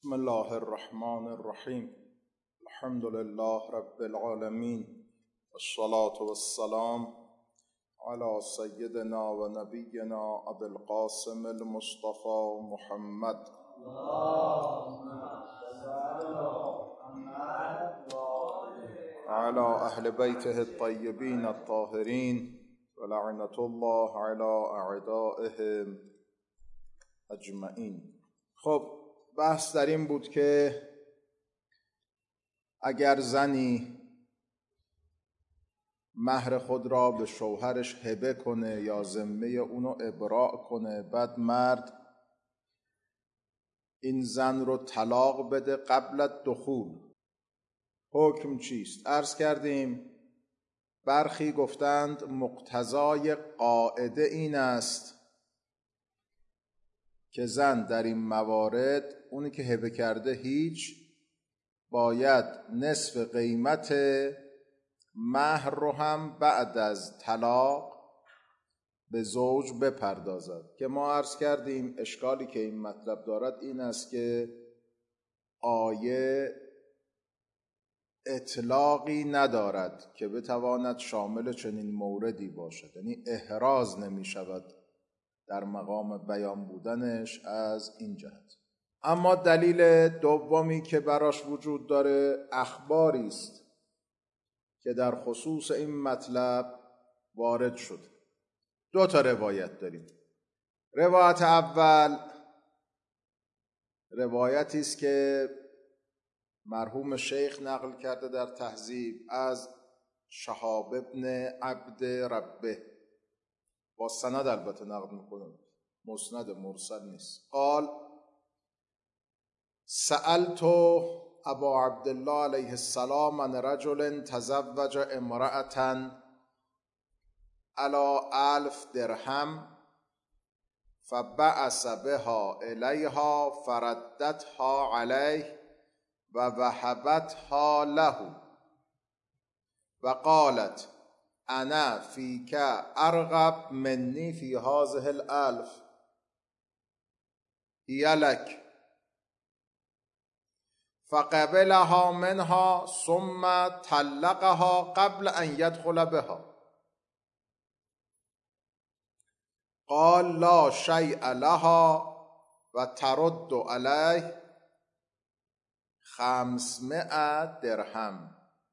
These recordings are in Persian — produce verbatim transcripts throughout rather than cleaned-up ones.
بسم الله الرحمن الرحیم. الحمد لله رب العالمین والصلاة والسلام على سیدنا و نبینا ابی القاسم المصطفى محمد وعلى اهل بیته الطیبین الطاهرین ولعنة الله على اعدائهم اجمعین. خب بحث در این بود که اگر زنی مهر خود را به شوهرش هبه کنه یا ذمه اونو ابراء کنه، بعد مرد این زن رو طلاق بده قبل الدخول، حکم چیست؟ عرض کردیم برخی گفتند مقتضای قاعده این است که زن در این موارد اونی که هبه کرده هیچ باید نصف قیمت مهر رو هم بعد از طلاق به زوج بپردازد، که ما عرض کردیم اشکالی که این مطلب دارد این است که آیه اطلاقی ندارد که بتواند شامل چنین موردی باشد، یعنی احراز نمی شود در مقام بیان بودنش از این جهت. اما دلیل دومی که براش وجود داره اخباری است که در خصوص این مطلب وارد شد. دو تا روایت داریم. روایت اول روایتی است که مرحوم شیخ نقل کرده در تهذیب از شهاب ابن عبد ربه، با سند البته نقل میکنه، مسند مرسل نیست. قال سألت ابا عبدالله علیه السلام عن رجل تزوج امرأة على الف درهم فبعث بها الیها فردتها علیه و وهبتها له و قالت انا فیک ارغب منی فی هذه الالف هی لک فقبلها منها ثم طلقها قبل ان يدخل بها. قال لا شیء لها و ترد علیه خمسمائة درهم.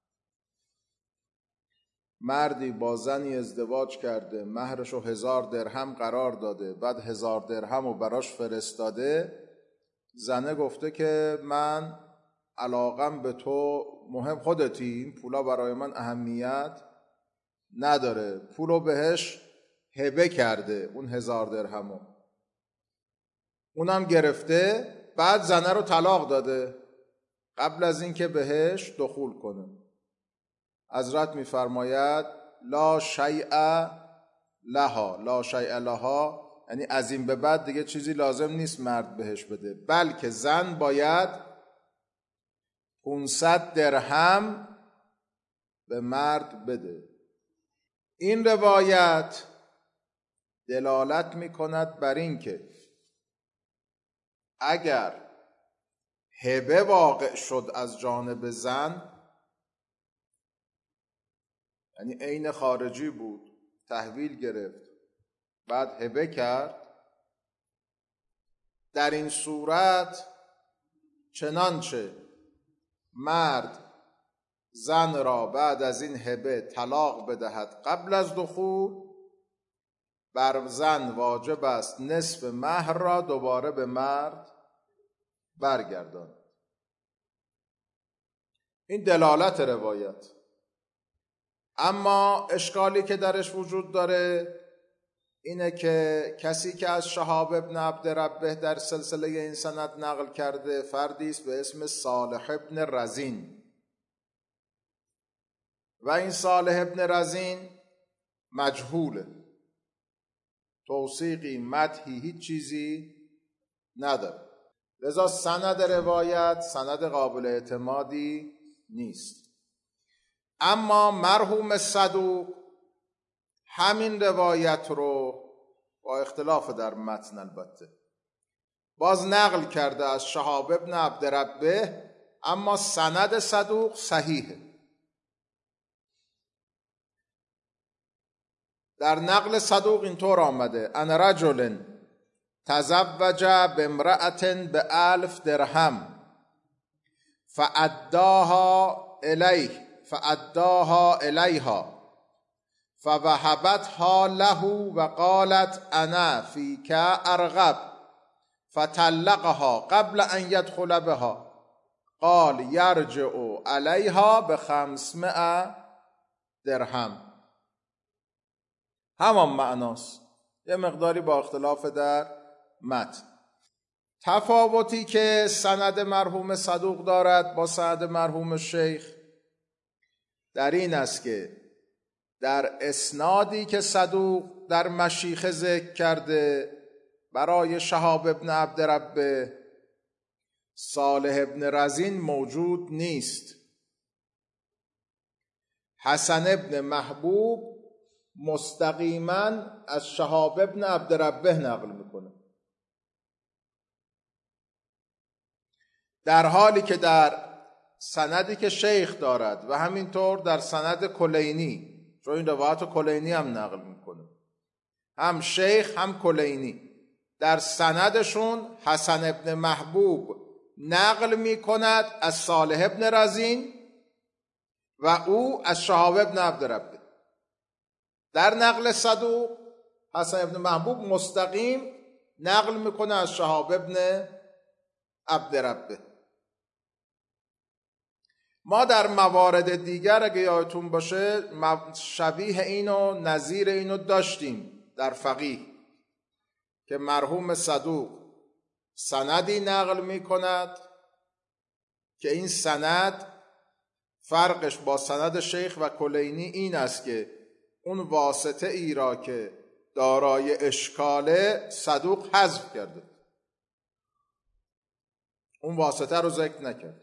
مردی با زنی ازدواج کرده، مهرشو هزار درهم قرار داده، بعد هزار درهم رو براش فرستاده. زنه گفته که من علاقم به تو مهم، خودتی، این پولا برای من اهمیت نداره. پولو بهش هبه کرده، اون هزار درهمو اونم گرفته، بعد زنه رو طلاق داده قبل از اینکه بهش دخول کنه. حضرت میفرماید لا شیء لها، لا شیء لها یعنی از این به بعد دیگه چیزی لازم نیست مرد بهش بده، بلکه زن باید پانصد درهم به مرد بده. این روایت دلالت میکند بر این که اگر هبه واقع شد از جانب زن، یعنی عین خارجی بود، تحویل گرفت بعد هبه کرد، در این صورت چنانچه مرد زن را بعد از این هبه طلاق بدهد قبل از دخول، بر زن واجب است نصف مهر را دوباره به مرد برگردان. این دلالت روایت. اما اشکالی که درش وجود داره اینه که کسی که از شهاب ابن عبد ربه در سلسله این سند نقل کرده فردی است به اسم صالح ابن رزین، و این صالح ابن رزین مجهوله، توثیقی مدحی هیچ چیزی نداره، لذا سند روایت سند قابل اعتمادی نیست. اما مرحوم صدوق همین روایت رو با اختلاف در متن البته باز نقل کرده از شهاب ابن عبدربه، اما سند صدوق صحیحه. در نقل صدوق اینطور آمده: ان رجل تزوج بامرأة بألف درهم فأداها الیه فأداها الیها فوهبتها له وقالت انا فیک ارغب فطلقها قبل ان یدخل بها قال یرجع علیها بخمسمائة درهم. همان معناست، یه مقداری با اختلاف در متن. تفاوتی که سند مرحوم صدوق دارد با سند مرحوم شیخ در این است که در اسنادی که صدوق در مشیخه ذکر کرده برای شهاب ابن عبدربه، صالح ابن رزین موجود نیست. حسن ابن محبوب مستقیما از شهاب ابن عبدربه نقل میکنه، در حالی که در سندی که شیخ دارد و همینطور در سند کلینی، چون این روایت کلینی هم نقل میکنه، هم شیخ هم کلینی، در سندشون حسن ابن محبوب نقل میکند از صالح ابن رزین و او از شهاب ابن عبدربه. در نقل صدوق حسن ابن محبوب مستقیم نقل میکنه از شهاب ابن عبدربه. ما در موارد دیگر اگه یادتون باشه شبیه اینو نظیر اینو داشتیم در فقیه که مرحوم صدوق سندی نقل می کند که این سند فرقش با سند شیخ و کلینی این است که اون واسطه ای را که دارای اشکاله صدوق حذف کرده، اون واسطه رو ذکر نکرد.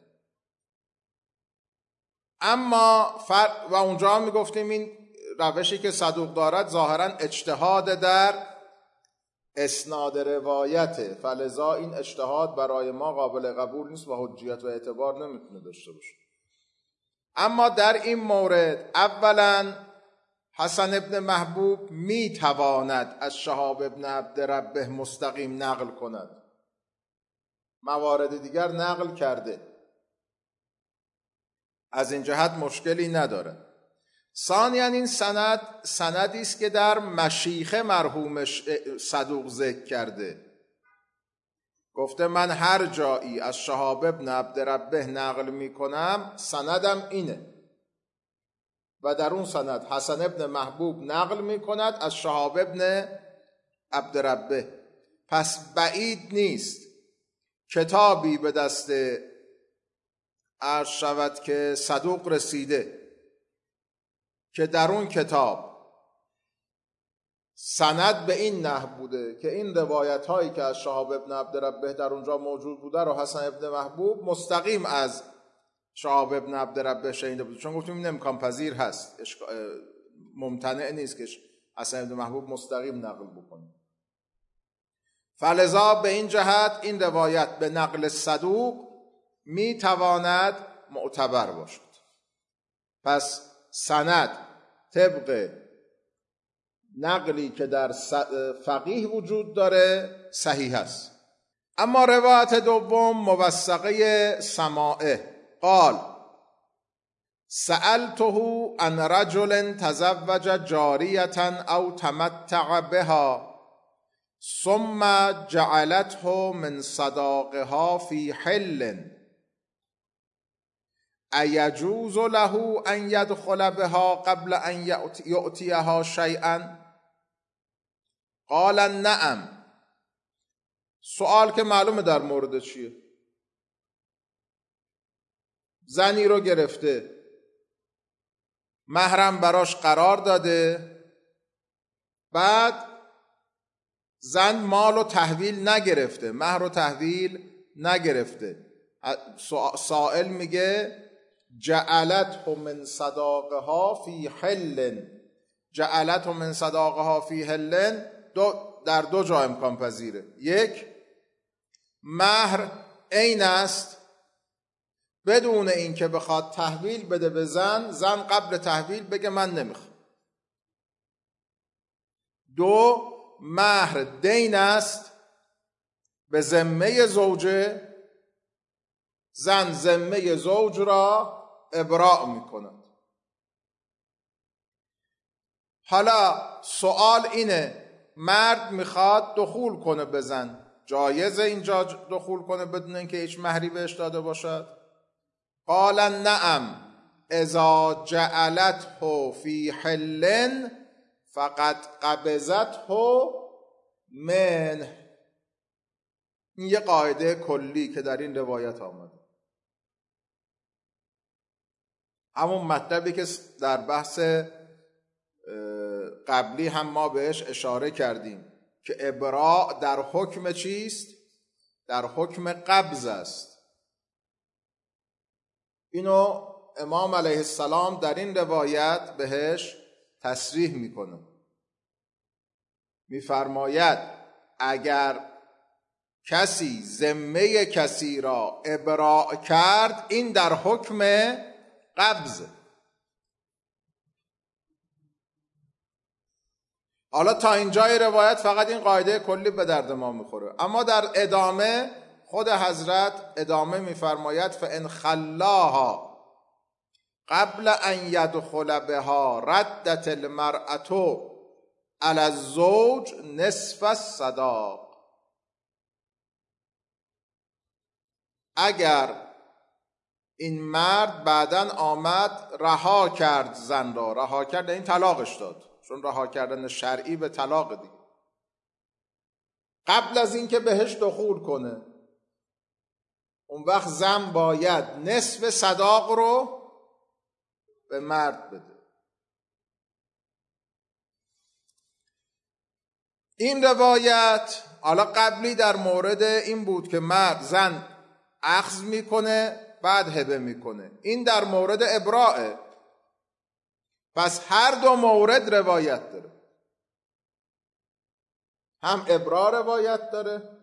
اما فرق و اونجا هم میگفتیم این روشی که صدوق دارد ظاهرا اجتهاد در اسناد روایته، فلذا این اجتهاد برای ما قابل قبول نیست و حجیت و اعتبار نمیتونه داشته باشه. اما در این مورد اولا حسن ابن محبوب میتواند از شهاب ابن عبدربه مستقیم نقل کند، موارد دیگر نقل کرده، از این جهت مشکلی نداره. ثانیاً این سند سندی است که در مشیخه مرحوم صدوق ذکر کرده، گفته من هر جایی از شهاب ابن عبدربه نقل می کنم سندم اینه، و در اون سند حسن ابن محبوب نقل می کند از شهاب ابن عبدربه. پس بعید نیست کتابی به دست عرض شود که صدوق رسیده که در اون کتاب سند به این نحو بوده که این روایت هایی که از شهاب ابن عبدربه در اونجا موجود بوده رو حسن ابن محبوب مستقیم از شهاب ابن عبدربه شنیده بوده، چون گفتیم این امکان پذیر هست، ممتنع نیست که حسن ابن محبوب مستقیم نقل بکنه. فلذا به این جهت این روایت به نقل صدوق می تواند معتبر باشد. پس سند طبق نقلی که در فقیه وجود داره صحیح است. اما روایت دوم موثقه سماعه قال سألته عن رجل تزوج جاریة او تمتع بها ثم جعلته من صداقها فی حل ایجوز له ان یدخل بها قبل ان یؤتیها شیئا؟ قال نعم. سوال که معلومه در مورد چیه، زنی رو گرفته، محرم براش قرار داده، بعد زن مال و تحویل نگرفته، مهر و تحویل نگرفته. سائل میگه جعلته من صداقها فی حل، جعلته من صداقها فی حل دو در دو جا امکان پذیره. یک، مهر عین است، بدون اینکه بخواد تحویل بده به زن، زن قبل تحویل بگه من نمیخوام. دو، مهر دین است به ذمه زوجه، زن ذمه زوج را ابراء میکند. حالا سوال اینه، مرد میخواد دخول کنه به زن، جایزه اینجا دخول کنه بدون اینکه هیچ مهری بهش داده باشد؟ قال نعم اذا جعلته فی حل فقد قبضته منه. این یه قاعده کلی که در این روایت آمده، همون مطلبی که در بحث قبلی هم ما بهش اشاره کردیم که ابراء در حکم چیست؟ در حکم قبض است. اینو امام علیه السلام در این روایت بهش تصریح میکنه، میفرماید اگر کسی ذمه کسی را ابراء کرد، این در حکم قبضه. حالا تا اینجای روایت فقط این قاعده کلی به درد ما میخوره، اما در ادامه خود حضرت ادامه میفرماید فان خلاها قبل ان یدخل بها ردت المرأة علی الزوج نصف الصداق. اگر این مرد بعداً آمد رها کرد زن را، رها کرد این طلاقش داد، چون رها کردن شرعی به طلاق دیگه، قبل از اینکه بهش دخول کنه، اون وقت زن باید نصف صداق رو به مرد بده. این روایت حالا قبلی در مورد این بود که مرد زن اخذ میکنه بعد هبه میکنه، این در مورد ابراءه. پس هر دو مورد روایت داره، هم ابراء روایت داره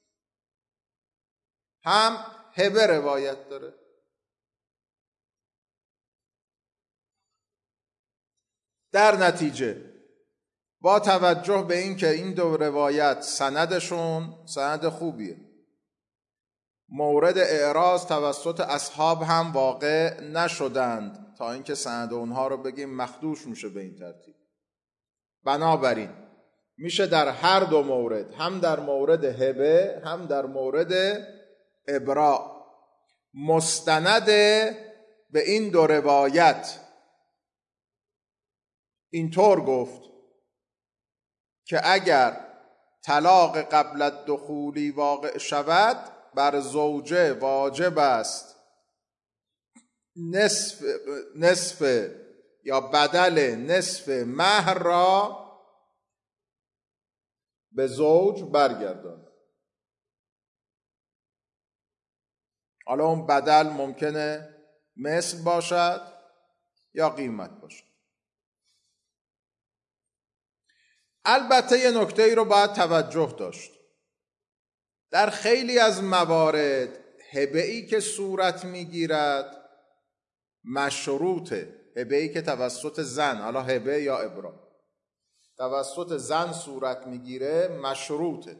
هم هبه روایت داره. در نتیجه با توجه به این که این دو روایت سندشون سند خوبیه، مورد اعراض توسط اصحاب هم واقع نشدند تا اینکه سند اونها رو بگیم مخدوش میشه به این ترتیب. بنابراین میشه در هر دو مورد، هم در مورد هبه هم در مورد ابراء، مستند به این دو روایت اینطور گفت که اگر طلاق قبل الدخولی واقع شود، بر زوجه واجب است نصف نصف یا بدل نصف مهر را به زوج برگردان. حالا اون بدل ممکنه مثل باشد یا قیمت باشد. البته یه نکته ای رو باید توجه داشت، در خیلی از موارد هبه‌ای که صورت میگیرد مشروطه. هبه‌ای که توسط زن، حالا هبه یا ابراء، توسط زن صورت میگیره مشروطه.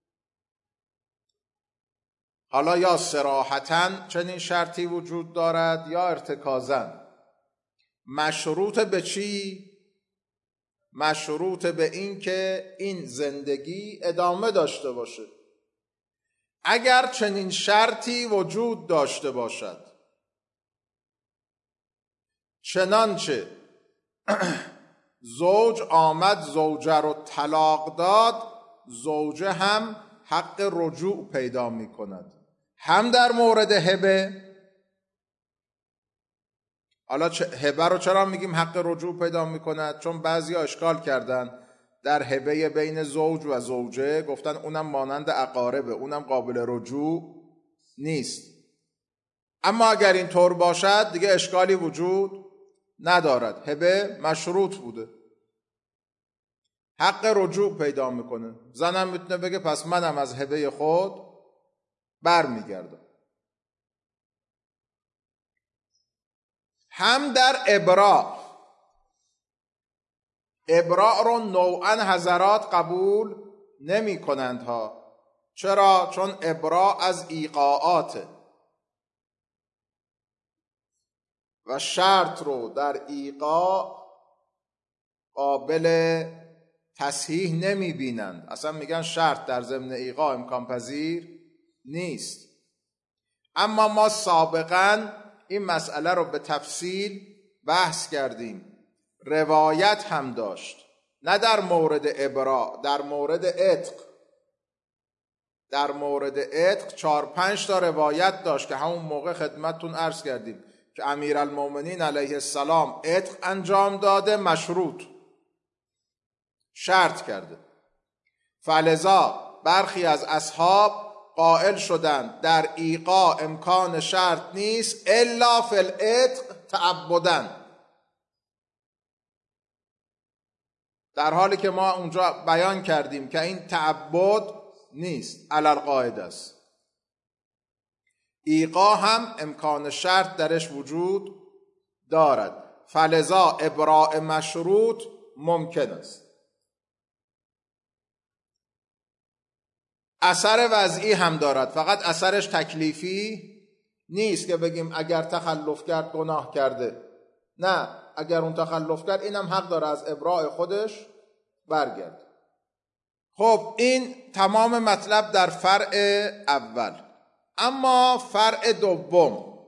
حالا یا صراحتاً چنین شرطی وجود دارد یا ارتکازاً. مشروط به چی؟ مشروط به این که این زندگی ادامه داشته باشه. اگر چنین شرطی وجود داشته باشد، چنانچه زوج آمد زوجه رو طلاق داد، زوجه هم حق رجوع پیدا می کند، هم در مورد هبه. حالا هبه رو چرا میگیم حق رجوع پیدا می کند؟ چون بعضی ها اشکال کردن در هبه بین زوج و زوجه، گفتن اونم مانند اقاربه، اونم قابل رجوع نیست. اما اگر این طور باشد دیگه اشکالی وجود ندارد، هبه مشروط بوده، حق رجوع پیدا میکنه. زنم میتونه بگه پس منم از هبه خود برمیگردم. هم در ابراء، ابراء رو نوعا حضرات قبول نمی کنند ها. چرا؟ چون ابراء از ایقاعاته و شرط رو در ایقاع قابل تصحیح نمی بینند. اصلا میگن شرط در ضمن ایقاع امکان پذیر نیست. اما ما سابقا این مسئله رو به تفصیل بحث کردیم. روایت هم داشت، نه در مورد ابراء، در مورد عتق. در مورد عتق چهار پنج تا روایت داشت که همون موقع خدمتتون عرض کردیم که امیرالمومنین علیه السلام عتق انجام داده، مشروط، شرط کرده. فلذا برخی از اصحاب قائل شدند در ایقاع امکان شرط نیست الا فی العتق تعبداً، در حالی که ما اونجا بیان کردیم که این تعبد نیست، علی القاعده است. ایقاع هم امکان شرط درش وجود دارد، فلذا ابراء مشروط ممکن است. اثر وضعی هم دارد، فقط اثرش تکلیفی نیست که بگیم اگر تخلف کرد گناه کرده. نه، اگر اون تخلف کرد اینم حق داره از ابراء خودش برگرد. خب این تمام مطلب در فرع اول. اما فرع دوم،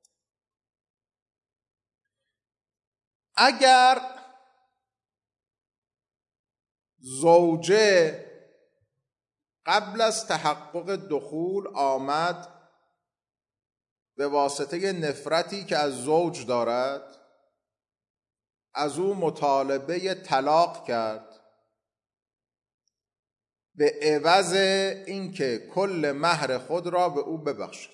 اگر زوجه قبل از تحقق دخول آمد به واسطه نفرتی که از زوج دارد از او مطالبه طلاق کرد به عوض اینکه کل مهر خود را به او ببخشد،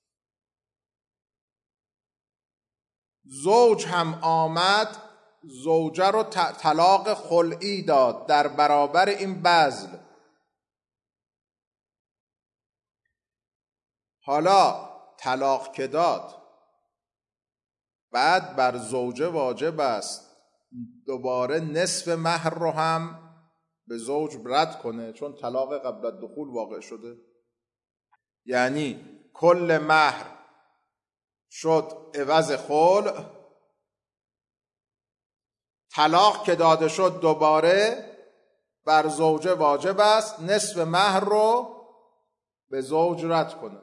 زوج هم آمد زوجه رو طلاق خلعی داد در برابر این بذل. حالا طلاق که داد، بعد بر زوجه واجب است دوباره نصف مهر رو هم به زوج رد کنه، چون طلاق قبل الدخول واقع شده. یعنی کل مهر شد عوض خلع، طلاق که داده شد دوباره بر زوجه واجب است نصف مهر رو به زوج رد کنه.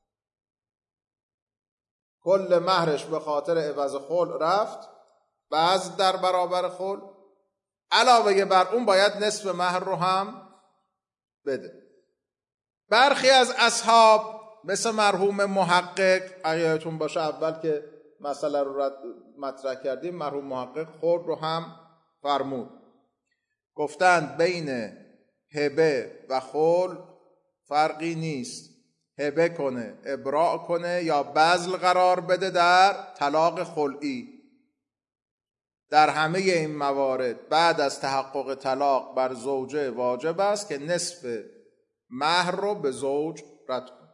کل مهرش به خاطر عوض خلع رفت، بعض در برابر خلع، علاوه بر اون باید نصف مهر رو هم بده. برخی از اصحاب مثل مرحوم محقق، اگه یادتون باشه اول که مسئله رو مطرح کردیم، مرحوم محقق خود رو هم فرمود، گفتند بین هبه و خلع فرقی نیست، هبه کنه، ابراء کنه یا بذل قرار بده در طلاق خلعی. در همه این موارد بعد از تحقق طلاق بر زوجه واجب است که نصف مهر رو به زوج رد کنه.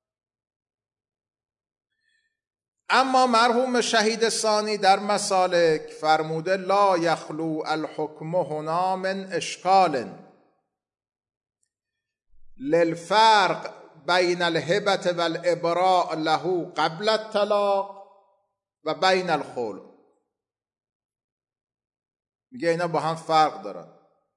اما مرحوم شهید ثانی در مسالک فرموده لا یخلو الحکم هنا من اشکال للفرق بین الهبة والابراء له قبل الطلاق و بین الخلع. میگه اینا با هم فرق دارن.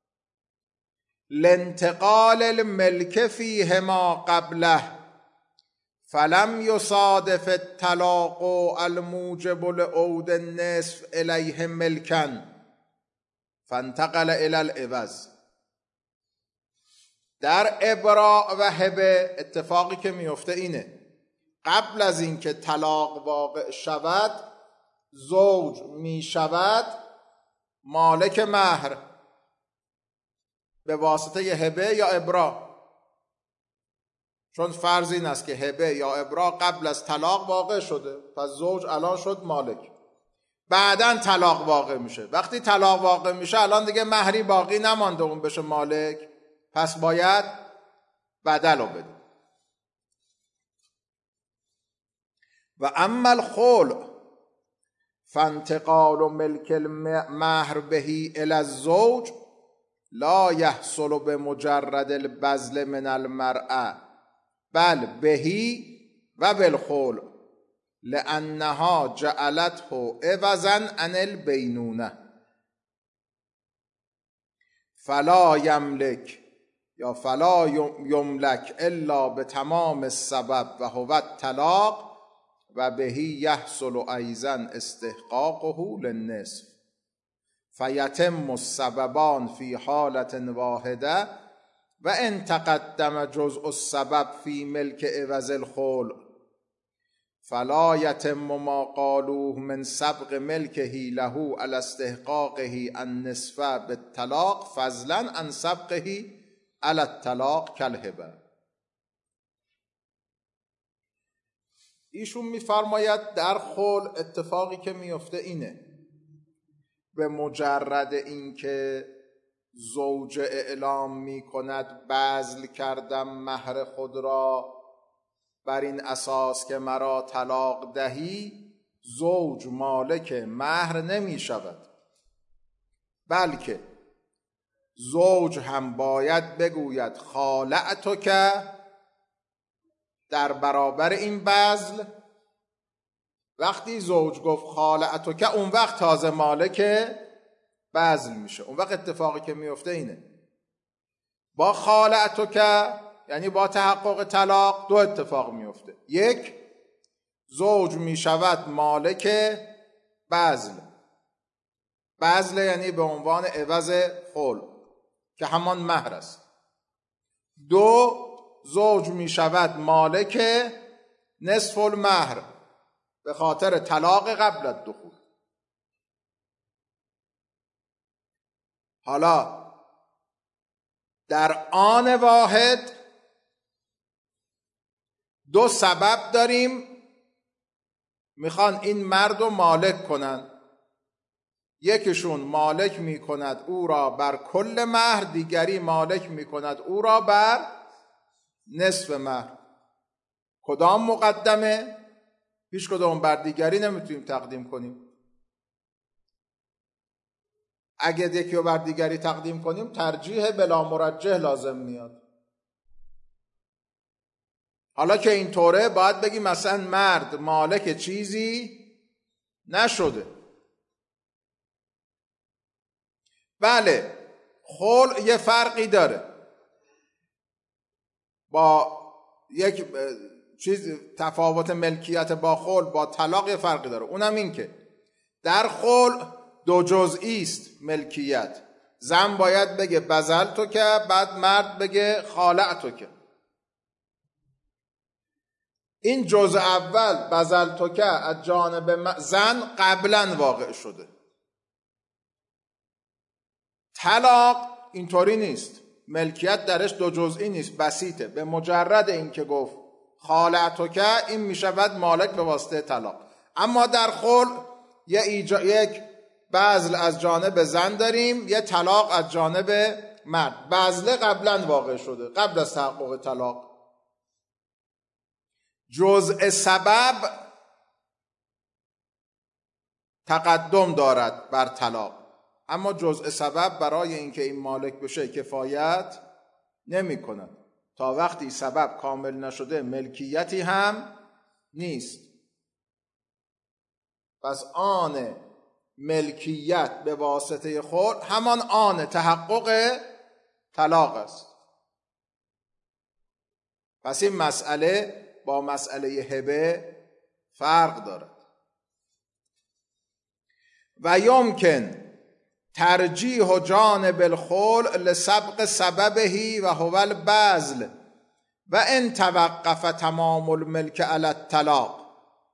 لانتقال الملک فیهما قبله فلم یصادف الطلاق الموجب لعود النصف الیه ملکا فانتقل الی العوض. در ابراء و هبه اتفاقی که میفته اینه، قبل از اینکه طلاق واقع شود زوج میشود مالک مهر به واسطه هبه یا ابراء، چون فرض این است که هبه یا ابراء قبل از طلاق واقع شده، پس زوج الان شد مالک. بعداً طلاق واقع میشه، وقتی طلاق واقع میشه الان دیگه مهری باقی نمانده اون بشه مالک، پس باید بدل رو بده. و اما الخلع فانتقال ملک المهر بهی الی الزوج لا یحصل بمجرد البذل من المرأة بل بهی و بالخلع لانها جعلته عوضا عن البینونه فلا یملک یا فلا یملک الا بتمام السبب و هو الطلاق و بهی یحصل ایضا استحقاقه للنصف فیتم السببان فی حالت واحده و ان تقدم جزء السبب فی ملک عوض الخلع فلا یتم ما قالوه من سبق ملکه له علی استحقاقه النصف بالطلاق فضلا عن سبقه علی الطلاق کالهبه. ایشون میفرماید در خلع اتفاقی که میفته اینه، به مجرد اینکه زوج اعلام میکند بذل کردم مهر خود را بر این اساس که مرا طلاق دهی، زوج مالک مهر نمی شود، بلکه زوج هم باید بگوید خالعتک در برابر این بذل. وقتی زوج گفت خالعتک اون وقت تازه مالک بذل میشه. اون وقت اتفاقی که میفته اینه، با خالعتک یعنی با تحقق طلاق دو اتفاق میفته. یک، زوج میشود مالک بذل. بذل یعنی به عنوان عوض خلع که همان مهر است. دو، زوج میشود مالک نصف المهر به خاطر طلاق قبل الدخول. حالا در آن واحد دو سبب داریم میخوان این مرد رو مالک کنن. یکیشون مالک میکند او را بر کل مهر، دیگری مالک میکند او را بر نصف مهر. کدام مقدمه؟ هیچ کدام بر دیگری نمیتونیم تقدیم کنیم. اگه یکی رو بر دیگری تقدیم کنیم ترجیح بلا مرجح لازم میاد. حالا که اینطوره باید بگیم مثلا مرد مالک چیزی نشده. بله، خلع یه فرقی داره با یک چیز، تفاوت ملکیت با خلع با طلاق یه فرقی داره. اونم این که در خلع دو جزئی است ملکیت. زن باید بگه بذلتو که، بعد مرد بگه خالعتو که. این جزء اول بذلتو که از جانب زن قبلا واقع شده. طلاق اینطوری نیست، ملکیت درش دو جزئی نیست، بسیطه. به مجرد این که گفت خالعتو که، این میشود مالک به واسطه طلاق. اما در خلع یه ایجا... یک بذل از جانب زن داریم، یه طلاق از جانب مرد. بذل قبلا واقع شده، قبل از تحقق طلاق. جزء سبب تقدم دارد بر طلاق، اما جزء سبب برای اینکه این مالک بشه کفایت نمی کند. تا وقتی سبب کامل نشده ملکیتی هم نیست. پس آن ملکیت به واسطه خلع همان آن تحقق طلاق است. پس این مسئله با مسئله هبه فرق دارد. و یمکن ترجیح جانب الخلع لسبق سببه و هو البذل و ان توقف تمام الملک علی الطلاق.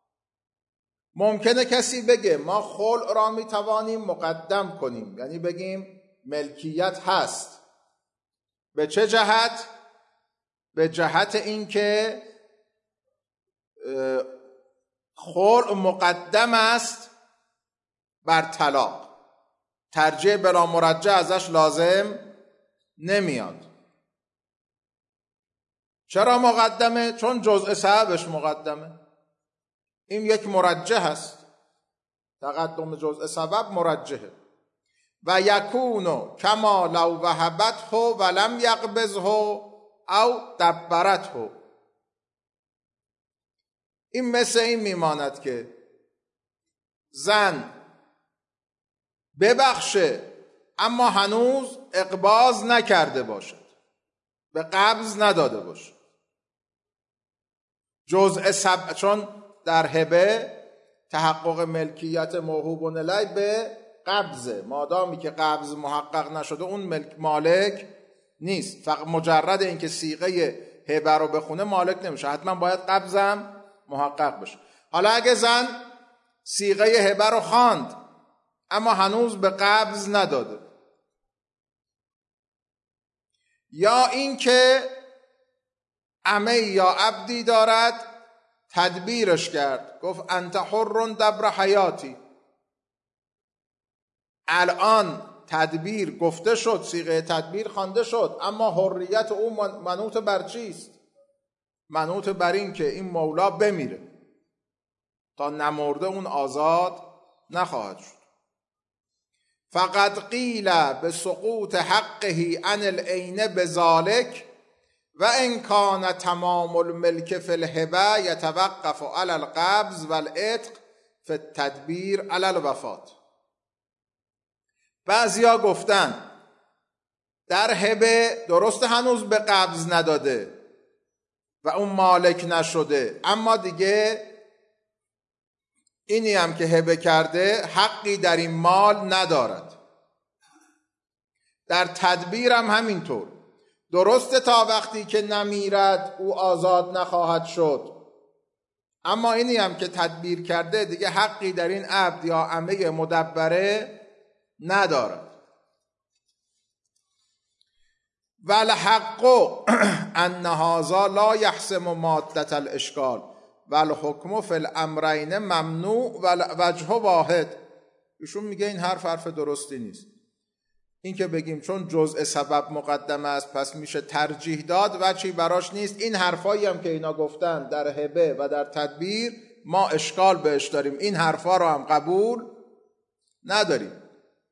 ممکنه کسی بگه ما خلع را میتوانیم مقدم کنیم، یعنی بگیم ملکیت هست. به چه جهت؟ به جهت اینکه خلع مقدم است بر طلاق، ترجیح بلا مرجح ازش لازم نمیاد. چرا مقدمه؟ چون جزء سببش مقدمه. این یک مرجح است، تقدم جزء سبب مرجحه. و یکونو کما لو وهبته ولم یقبضه او دبرته، این مثل این میماند که زن ببخشه اما هنوز اقباض نکرده باشد، به قبض نداده باشد. جزء سبب، چون در هبه تحقق ملکیت موهوب الیه به قبضه، مادامی که قبض محقق نشده اون ملک مالک نیست. فقط مجرد اینکه صیغه هبه رو بخونه مالک نمیشه، حتما باید قبضم محقق بشه. حالا اگه زن صیغه هبه رو خواند اما هنوز به قبض نداده، یا اینکه عمه یا عبدی دارد تدبیرش کرد، گفت انت حر دبر حیاتی، الان تدبیر گفته شد، صیغه تدبیر خوانده شد، اما حریت او منوط بر چیست؟ منوط بر این که این مولا بمیره، تا نمرده اون آزاد نخواهد شد. فقط قیل به سقوط حقه عن العین بذالک و ان کان تمام الملک فی الهبه یتوقف علی القبض والعتق فی التدبیر علی الوفات. بعضیا گفتن در هبه درست هنوز به قبض نداده و اون مالک نشده، اما دیگه اینی هم که هبه کرده حقی در این مال ندارد. در تدبیر هم همینطور، درسته تا وقتی که نمیرد او آزاد نخواهد شد، اما اینی هم که تدبیر کرده دیگه حقی در این عبد یا عمه مدبره ندارد. والحق ان هذا لا يحسم مادة الاشکال والحکم فی الامرین ممنوع والوجه واحد. ایشون میگه این حرف حرف درستی نیست، این که بگیم چون جزء سبب مقدم است پس میشه ترجیح داد وجهی براش نیست. این حرفایی هم که اینا گفتن در هبه و در تدبیر ما اشکال بهش داریم، این حرفا رو هم قبول نداریم.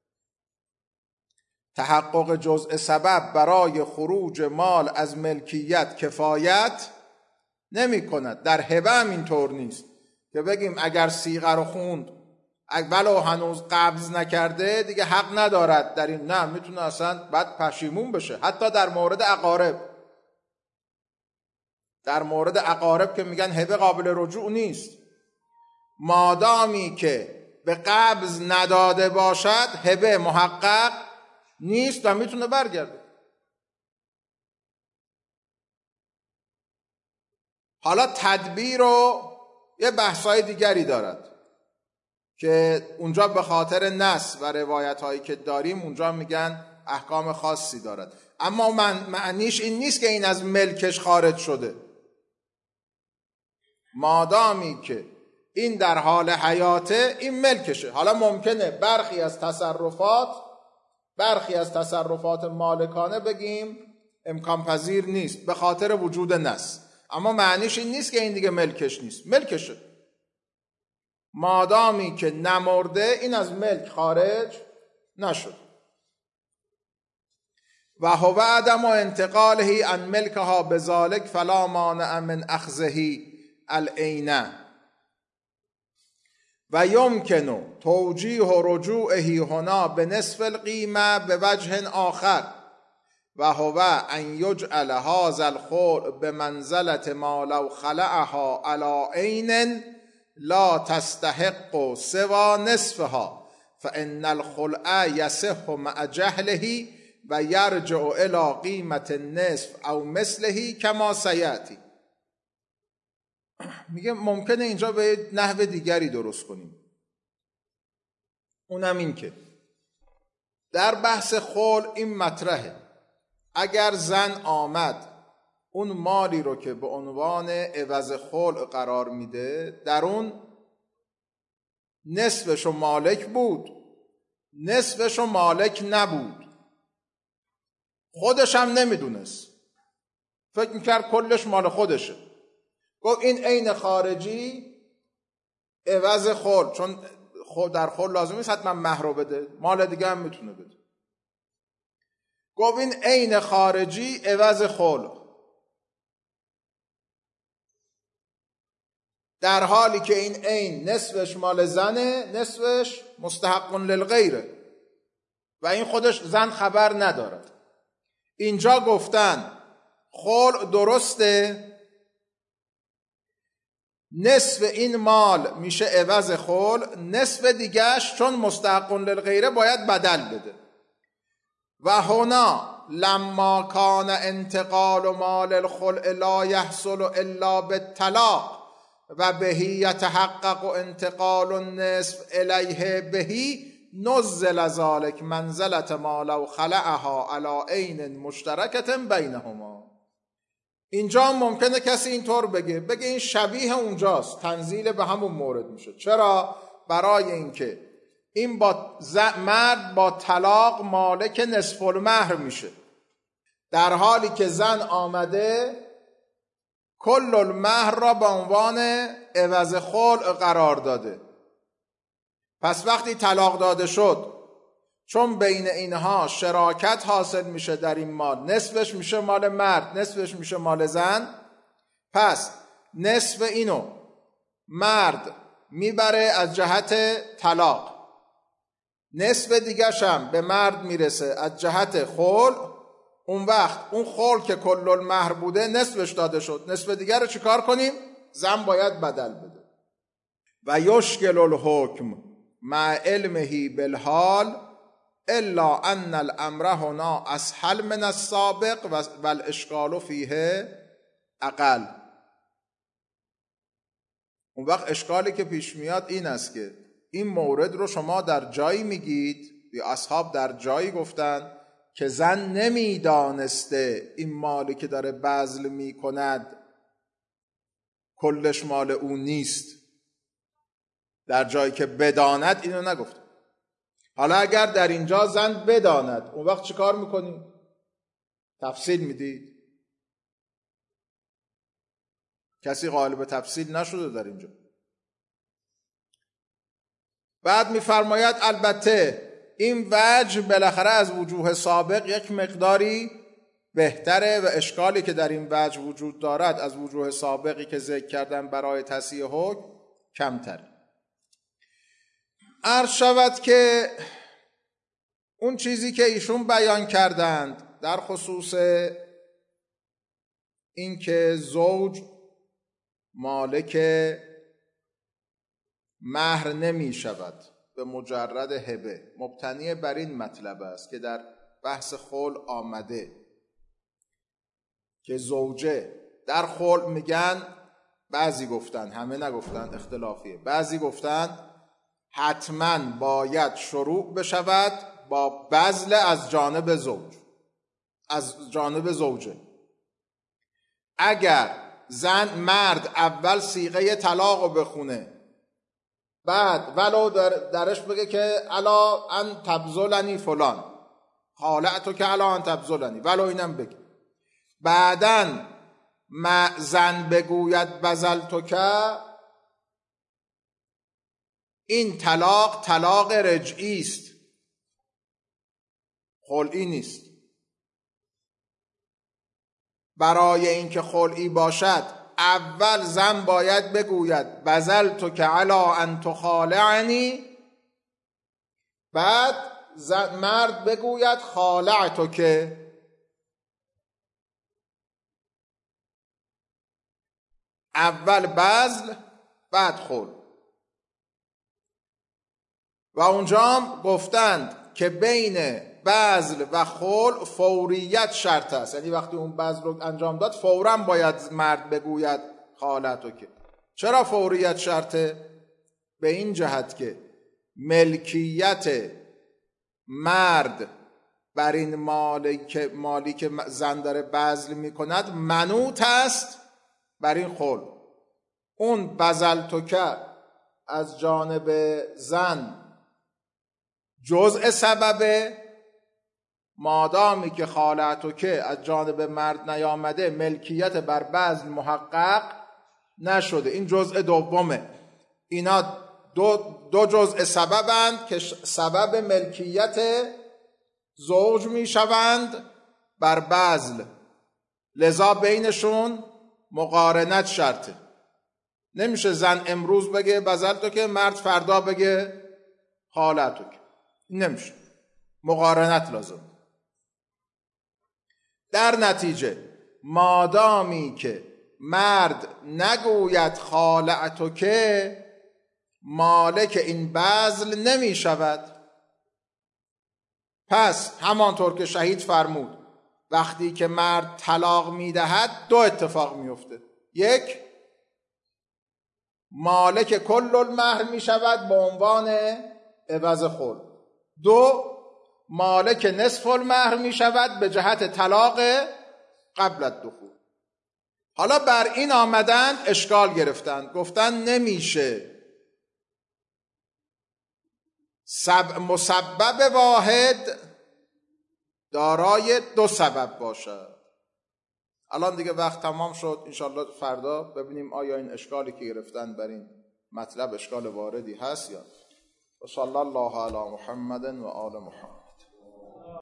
تحقق جزء سبب برای خروج مال از ملکیت کفایت نمی کند. در هبه هم اینطور نیست که بگیم اگر صیغه رو خوند ولو هنوز قبض نکرده دیگه حق ندارد در این، نه، میتونه اصلا بعد پشیمون بشه. حتی در مورد اقارب، در مورد اقارب که میگن هبه قابل رجوع نیست، مادامی که به قبض نداده باشد هبه محقق نیست و میتونه برگرده. حالا تدبیر رو یه بحثای دیگری دارد که اونجا به خاطر نص و روایت هایی که داریم اونجا میگن احکام خاصی دارد، اما من معنیش این نیست که این از ملکش خارج شده. مادامی که این در حال حیاته این ملکشه. حالا ممکنه برخی از تصرفات برخی از تصرفات مالکانه بگیم امکان پذیر نیست به خاطر وجود نص، اما معنیش این نیست که این دیگه ملکش نیست، ملکشه. مادامی که نمرده این از ملک خارج نشد. و هو عدم انتقاله عن ملکها بذالک فلا مانع من اخذه العین و یمکن توجیه رجوعه هنا به نصف القیمه به وجه آخر و هو ان یجعل هذا الخلع به منزلة ما لو خلعها علی عین لا تستحق سوى نصفها فان الخلع یصح مع جهله و یرجع الى قیمة النصف او مثله کما سیأتی. میگه ممکنه اینجا به نحو دیگری درست کنیم، اونم این که در بحث خلع این مطرحه، اگر زن آمد اون مالی رو که به عنوان عوض خلع قرار میده در اون نصفشو مالک بود نصفشو مالک نبود، خودش هم نمیدونست، فکر میکرد کلش مال خودشه، گفت این عین خارجی عوض خل، چون در خل لازم نیست حتما مهر رو بده، مال دیگه هم میتونه بده. گفت این عین خارجی عوض خل، در حالی که این عین نصفش مال زنه، نصفش مستحق للغیره و این خودش زن خبر ندارد. اینجا گفتن خلع درسته، نصف این مال میشه عوض خلع، نصف دیگهش چون مستحق للغیره باید بدل بده. و هنا لما کان انتقال مال الخلع لا یحصل الا بالطلاق و بهی یتحقق انتقال النصف الیه بهی نزل ذلک منزلت ما لو خلعها علی عین مشترکة بینهما. اینجا ممکنه کسی اینطور بگه بگه این شبیه اونجاست، تنزیل به همون مورد میشه. چرا؟ برای اینکه این با مرد با طلاق مالک نصف المهر میشه، در حالی که زن آمده کل المهر را به عنوان عوض خلع قرار داده. پس وقتی طلاق داده شد، چون بین اینها شراکت حاصل میشه در این مال، نصفش میشه مال مرد، نصفش میشه مال زن، پس نصف اینو مرد میبره از جهت طلاق، نصف دیگرش هم به مرد میرسه از جهت خلع. اون وقت اون خلع که کل المهر بوده نصفش داده شد، نصف دیگر رو چیکار کنیم؟ زن باید بدل بده. و یشکل الحکم مع علمه بالحال الا ان الامر هنا اسهل من السابق و الاشکال فیه اقل. اون وقت اشکالی که پیش میاد این است که این مورد رو شما در جایی میگید، یا اصحاب در جایی گفتن که زن نمیدانسته این مالی که داره بذل میکند کلش مال اون نیست، در جایی که بداند اینو نگفت. حالا اگر در اینجا زن بداند، اون وقت چه کار میکنیم؟ تفصیل میدید؟ کسی قائل به تفصیل نشده در اینجا. بعد میفرماید البته این وجه بالاخره از وجوه سابق یک مقداری بهتره و اشکالی که در این وجه وجود دارد از وجوه سابقی که ذکر کردن برای تصحیح حکم کمتر. عرض شود که اون چیزی که ایشون بیان کردند در خصوص این که زوج مالک مهر نمی شود به مجرد هبه، مبتنی بر این مطلب است که در بحث خلع آمده که زوجه در خلع میگن، بعضی گفتن، همه نگفتن، اختلافیه، بعضی گفتن حتما باید شروع بشود با بذل از جانب زوج، از جانب زوجه. اگر زن مرد اول صیغه طلاق رو بخونه، بعد ولو در درش بگه که الا ان تبذلنی فلان، خالعتو که الا ان تبذلنی، ولو اینم بگه، بعدن زن بگوید بذلتو که، این طلاق طلاق رجعی است، خلعی نیست. برای اینکه خلعی باشد اول زن باید بگوید بذلتو که علا ان تخالعنی، بعد مرد بگوید خالعتو که. اول بذل بعد خلع. و اونجا هم گفتند که بین بذل و خلع فوریت شرط است، یعنی وقتی اون بذل رو انجام داد فوراً باید مرد بگوید خالعتو که. چرا فوریت شرطه؟ به این جهت که ملکیت مرد بر این مالی که مالی که زن داره بذل میکند منوط است بر این خلع. اون بذلتو که از جانب زن جزء سببه، مادامی که خالعتو که از جانب مرد نیامده ملکیت بر بذل محقق نشده، این جزء دومه. اینا دو, دو جزء سببند که سبب ملکیت زوج می شوند بر بذل، لذا بینشون مقارنت شرطه. نمیشه زن امروز بگه بذلتو که مرد فردا بگه خالتو که، نمیشه، مقارنت لازم. در نتیجه مادامی که مرد نگوید خالتو که، مالک این بذل نمی شود. پس همانطور که شهید فرمود وقتی که مرد طلاق می دهد دو اتفاق می افته. یک، مالک کل المهر می شود به عنوان عوض خلع. دو، مالک نصف المهر می شود به جهت طلاق قبل الدخول. حالا بر این آمدن اشکال گرفتن، گفتن نمیشه سب مسبب واحد دارای دو سبب باشد. الان دیگه وقت تمام شد، انشالله فردا ببینیم آیا این اشکالی که گرفتن بر این مطلب اشکال واردی هست یا. و صلی الله علی محمد و آل محمد.